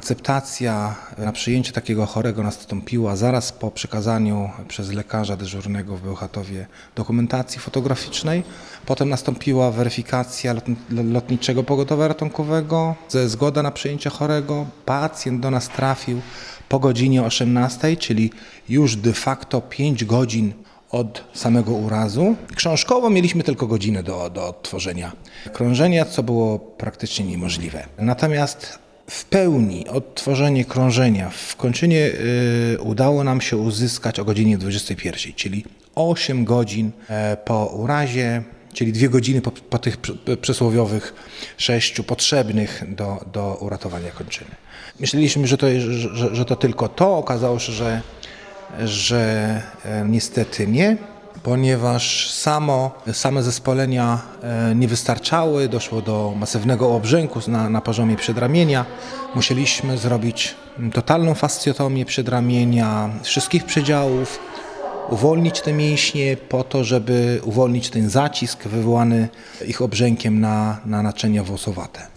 Akceptacja na przyjęcie takiego chorego nastąpiła zaraz po przekazaniu przez lekarza dyżurnego w Bełchatowie dokumentacji fotograficznej. Potem nastąpiła weryfikacja Lotniczego Pogotowia Ratunkowego, zgoda na przyjęcie chorego. Pacjent do nas trafił po godzinie 18, czyli już de facto 5 godzin od samego urazu. Książkowo mieliśmy tylko godzinę do odtworzenia krążenia, co było praktycznie niemożliwe. Natomiast w pełni odtworzenie krążenia w kończynie udało nam się uzyskać o godzinie 21, czyli 8 godzin po urazie, czyli 2 godziny po tych przysłowiowych 6 potrzebnych do uratowania kończyny. Myśleliśmy, że to tylko to, okazało się, że niestety nie, ponieważ same zespolenia nie wystarczały, doszło do masywnego obrzęku na poziomie przedramienia. Musieliśmy zrobić totalną fascjotomię przedramienia, wszystkich przedziałów, uwolnić te mięśnie po to, żeby uwolnić ten zacisk wywołany ich obrzękiem na naczynia włosowate.